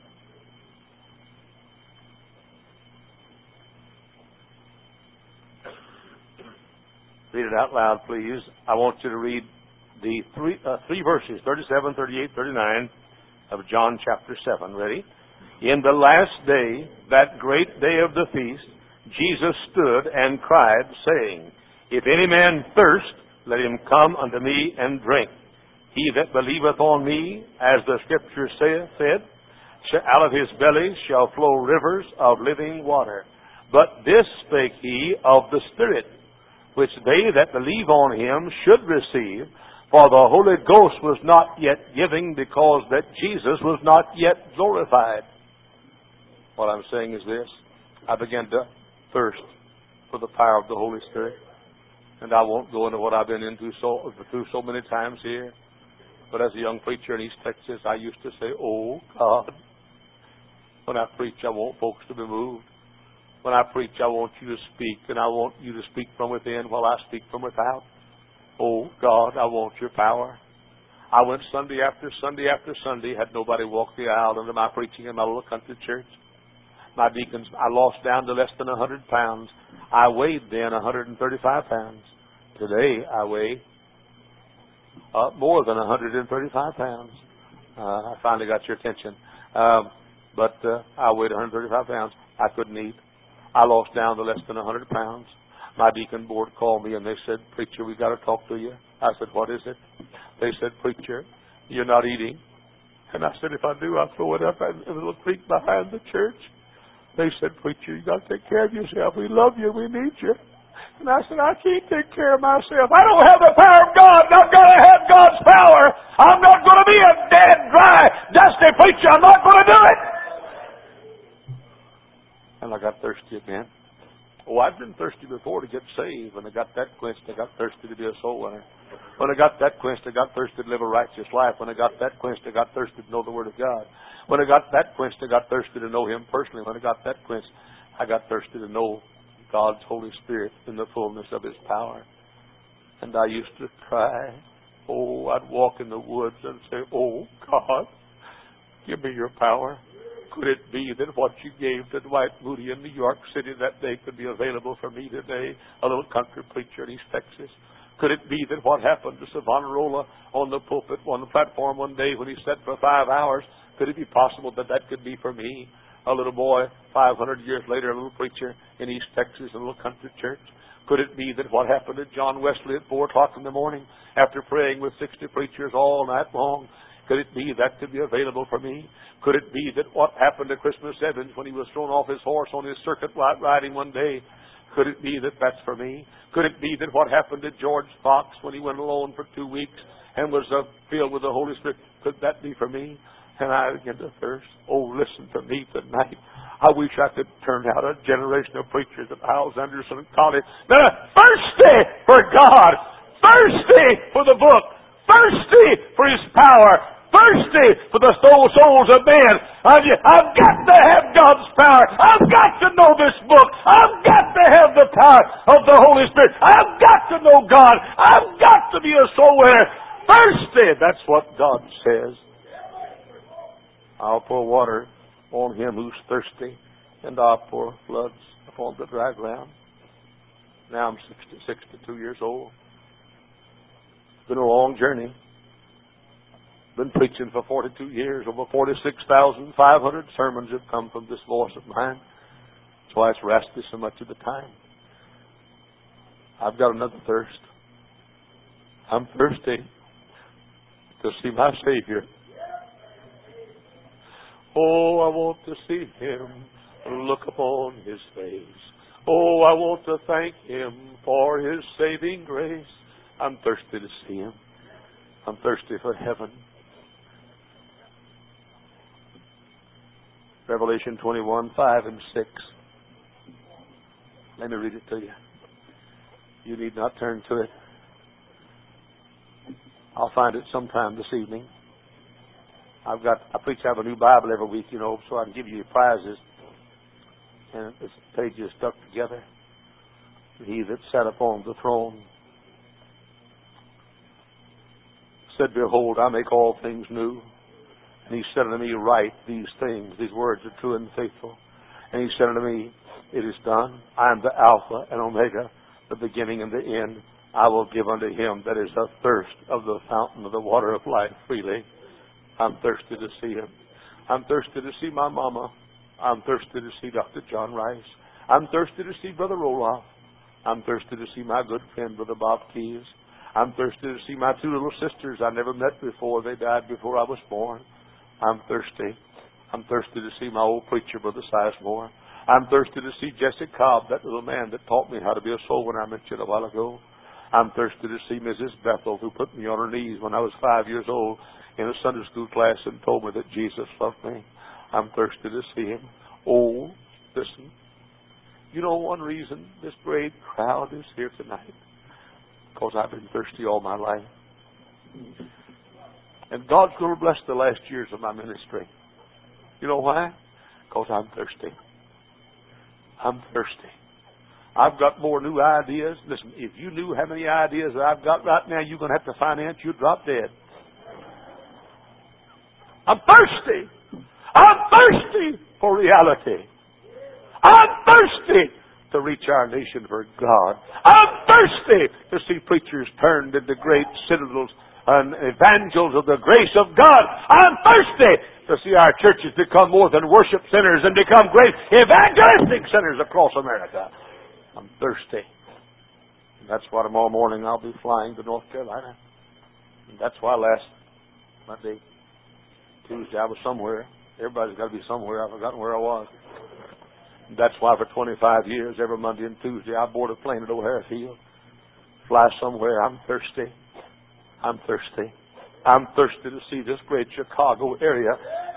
Read it out loud, please. I want you to read the three, uh, three verses, thirty-seven, thirty-eight, thirty-nine of John chapter seven. Ready? In the last day, that great day of the feast, Jesus stood and cried, saying, if any man thirst, let him come unto me and drink. He that believeth on me, as the Scripture saith, said, out of his belly shall flow rivers of living water. But this spake he of the Spirit, which they that believe on him should receive, for the Holy Ghost was not yet given, because that Jesus was not yet glorified. What I'm saying is this. I began to thirst for the power of the Holy Spirit. And I won't go into what I've been into so, through so many times here. But as a young preacher in East Texas, I used to say, oh, God, when I preach, I want folks to be moved. When I preach, I want you to speak, and I want you to speak from within while I speak from without. Oh, God, I want your power. I went Sunday after Sunday after Sunday, had nobody walk the aisle into my preaching in my little country church. My deacons, I lost down to less than one hundred pounds. I weighed then one hundred thirty-five pounds. Today, I weigh uh, more than one hundred thirty-five pounds. Uh, I finally got your attention. Um, but uh, I weighed one hundred thirty-five pounds. I couldn't eat. I lost down to less than one hundred pounds. My deacon board called me and they said, preacher, we got to talk to you. I said, what is it? They said, preacher, you're not eating. And I said, if I do, I'll throw it up in a little creek behind the church. They said, preacher, you got to take care of yourself. We love you. We need you. And I said, I can't take care of myself. I don't have the power of God. I'm not going to have God's power. I'm not going to be a dead, dry, dusty preacher. I'm not going to do it. And I got thirsty again. Oh, I've been thirsty before to get saved. When I got that quenched, I got thirsty to be a soul winner. When I got that quenched, I got thirsty to live a righteous life. When I got that quenched, I got thirsty to know the Word of God. When I got that quenched, I got thirsty to know Him personally. When I got that quenched, I got thirsty to know God's Holy Spirit in the fullness of His power. And I used to cry. Oh, I'd walk in the woods and say, oh, God, give me your power. Could it be that what you gave to Dwight Moody in New York City that day could be available for me today, a little country preacher in East Texas? Could it be that what happened to Savonarola on the pulpit, on the platform one day when he sat for five hours, could it be possible that that could be for me, a little boy, five hundred years later, a little preacher in East Texas, a little country church? Could it be that what happened to John Wesley at four o'clock in the morning after praying with sixty preachers all night long, could it be that could be available for me? Could it be that what happened to Christmas Evans when he was thrown off his horse on his circuit riding one day, could it be that that's for me? Could it be that what happened to George Fox when he went alone for two weeks and was uh, filled with the Holy Spirit, could that be for me? And I began to thirst. Oh, listen to me tonight. I wish I could turn out a generation of preachers at Hiles Anderson College that are thirsty for God, thirsty for the book, thirsty for His power, thirsty for the soul souls of men. I've got to have God's power. I've got to know this book. I've got to have the power of the Holy Spirit. I've got to know God. I've got to be a soul winner. Thirsty. That's what God says. I'll pour water on him who's thirsty, and I'll pour floods upon the dry ground. Now I'm sixty, sixty-two years old. It's been a long journey. Been preaching for forty-two years. Over forty-six thousand five hundred sermons have come from this voice of mine. That's why it's raspy so much of the time. I've got another thirst. I'm thirsty to see my Savior. Oh, I want to see Him, look upon His face. Oh, I want to thank Him for His saving grace. I'm thirsty to see Him. I'm thirsty for heaven. Revelation twenty-one, five and six. Let me read it to you. You need not turn to it. I'll find it sometime this evening. I've got, I preach out of a new Bible every week, you know, so I can give you prizes. And this page is stuck together. He that sat upon the throne said, behold, I make all things new. And He said unto me, write these things. These words are true and faithful. And He said unto me, it is done. I am the Alpha and Omega, the beginning and the end. I will give unto him that is athirst of the fountain of the water of life freely. I'm thirsty to see Him. I'm thirsty to see my mama. I'm thirsty to see Doctor John Rice. I'm thirsty to see Brother Roloff. I'm thirsty to see my good friend, Brother Bob Keyes. I'm thirsty to see my two little sisters I never met before. They died before I was born. I'm thirsty. I'm thirsty to see my old preacher, Brother Sizemore. I'm thirsty to see Jesse Cobb, that little man that taught me how to be a soul winner I mentioned a while ago. I'm thirsty to see Missus Bethel, who put me on her knees when I was five years old in a Sunday school class and told me that Jesus loved me. I'm thirsty to see Him. Oh, listen. You know one reason this great crowd is here tonight? Because I've been thirsty all my life. And God's going to bless the last years of my ministry. You know why? Because I'm thirsty. I'm thirsty. I've got more new ideas. Listen, if you knew how many ideas that I've got right now you're going to have to finance, you'd drop dead. I'm thirsty. I'm thirsty for reality. I'm thirsty to reach our nation for God. I'm thirsty to see preachers turned into great citadels and evangels of the grace of God. I'm thirsty to see our churches become more than worship centers and become great evangelistic centers across America. I'm thirsty. And that's why tomorrow morning I'll be flying to North Carolina. And that's why last Monday, Tuesday, I was somewhere. Everybody's got to be somewhere. I've forgotten where I was. And that's why for twenty-five years, every Monday and Tuesday, I board a plane at O'Hare Field. Fly somewhere. I'm thirsty. I'm thirsty. I'm thirsty to see this great Chicago area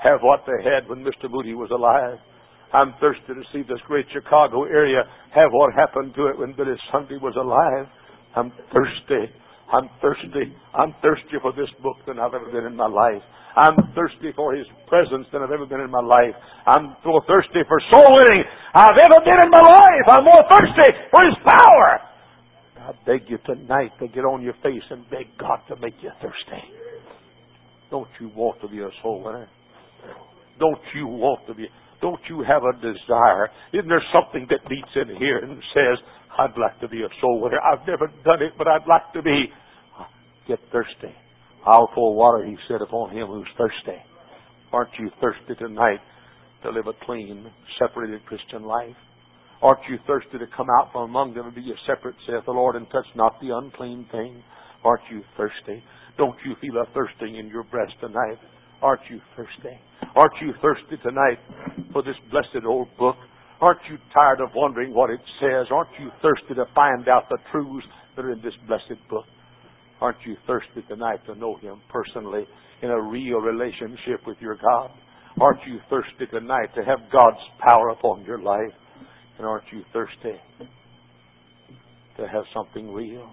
have what they had when Mister Moody was alive. I'm thirsty to see this great Chicago area have what happened to it when Billy Sunday was alive. I'm thirsty. I'm thirsty. I'm thirstier for this book than I've ever been in my life. I'm thirsty for His presence than I've ever been in my life. I'm more thirsty for soul winning I've ever been in my life. I'm more thirsty for His power. I beg you tonight to get on your face and beg God to make you thirsty. Don't you want to be a soul winner? Don't you want to be? Don't you have a desire? Isn't there something that beats in here and says, I'd like to be a soul winner. I've never done it, but I'd like to be. Get thirsty. I'll pour water, He said, upon him who's thirsty. Aren't you thirsty tonight to live a clean, separated Christian life? Aren't you thirsty to come out from among them and be a separate, saith the Lord, and touch not the unclean thing? Aren't you thirsty? Don't you feel a thirsting in your breast tonight? Aren't you thirsty? Aren't you thirsty tonight for this blessed old book? Aren't you tired of wondering what it says? Aren't you thirsty to find out the truths that are in this blessed book? Aren't you thirsty tonight to know Him personally in a real relationship with your God? Aren't you thirsty tonight to have God's power upon your life? And aren't you thirsty to have something real?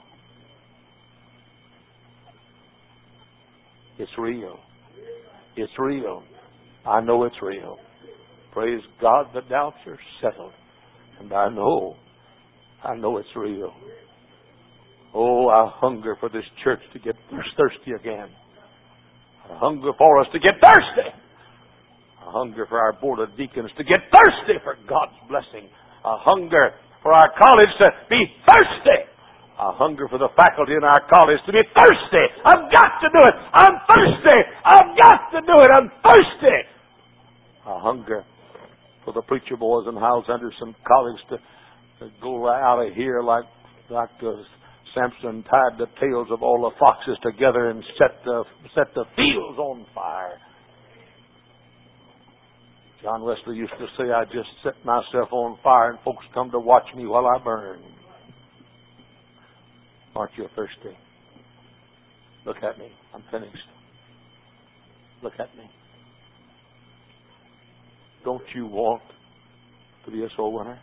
It's real. It's real. I know it's real. Praise God, the doubts are settled. And I know, I know it's real. Oh, I hunger for this church to get thirsty again. I hunger for us to get thirsty. I hunger for our board of deacons to get thirsty for God's blessing. I hunger for our college to be thirsty. I hunger for the faculty in our college to be thirsty. I've got to do it. I'm thirsty. I've got to do it. I'm thirsty. I hunger for the preacher boys in Hyles Anderson College to, to go right out of here like, like the Samson tied the tails of all the foxes together and set the, set the fields on fire. John Wesley used to say, I just set myself on fire and folks come to watch me while I burn. Aren't you thirsty? Look at me. I'm finished. Look at me. Don't you want to be a soul winner?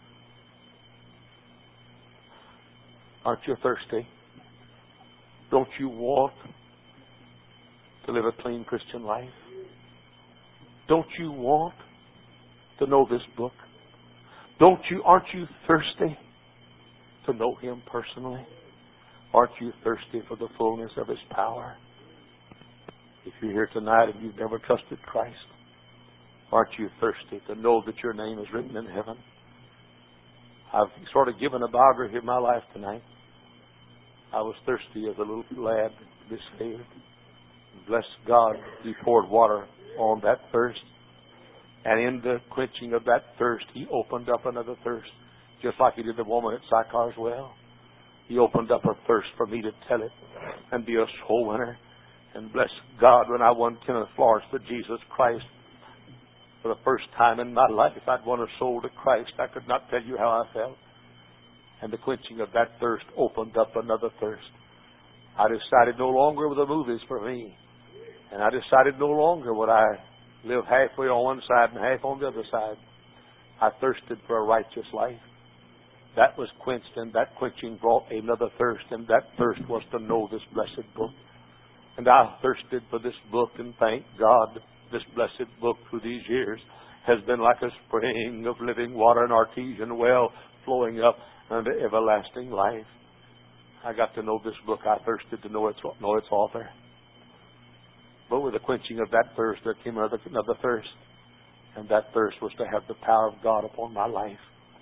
Aren't you thirsty? Don't you want to live a clean Christian life? Don't you want to know this book? Don't you, aren't you thirsty to know Him personally? Aren't you thirsty for the fullness of His power? If you're here tonight and you've never trusted Christ, aren't you thirsty to know that your name is written in heaven? I've sort of given a biography of my life tonight. I was thirsty as a little lad to be saved. Bless God, He poured water on that thirst. And in the quenching of that thirst, He opened up another thirst, just like He did the woman at Sychar's well. He opened up a thirst for me to tell it and be a soul winner. And bless God, when I won Kenneth Florence for Jesus Christ, for the first time in my life, I'd won a soul to Christ. I could not tell you how I felt. And the quenching of that thirst opened up another thirst. I decided no longer were the movies for me. And I decided no longer would I live halfway on one side and half on the other side. I thirsted for a righteous life. That was quenched, and that quenching brought another thirst, and that thirst was to know this blessed book. And I thirsted for this book, and thank God this blessed book through these years has been like a spring of living water, an artesian well flowing up unto everlasting life. I got to know this book. I thirsted to know its, know its author. But with the quenching of that thirst, there came another, another thirst. And that thirst was to have the power of God upon my life.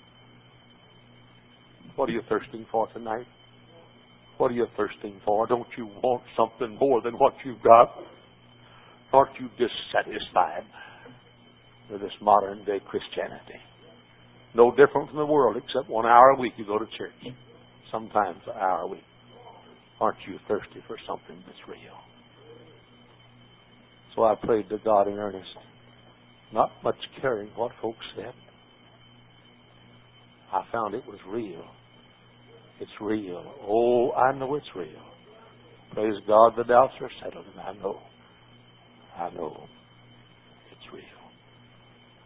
What are you thirsting for tonight? What are you thirsting for? Don't you want something more than what you've got? Aren't you dissatisfied with this modern day Christianity? No different from the world, except one hour a week you go to church. Sometimes an hour a week. Aren't you thirsty for something that's real? So I prayed to God in earnest, not much caring what folks said. I found it was real. It's real. Oh, I know it's real. Praise God, the doubts are settled, and I know. I know.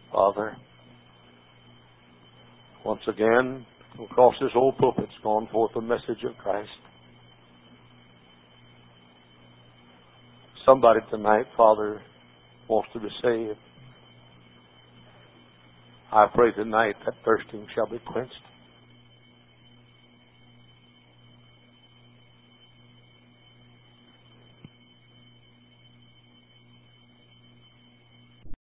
Father, once again, across this old pulpit's gone forth the message of Christ. Somebody tonight, Father, wants to be saved. I pray tonight that thirsting shall be quenched.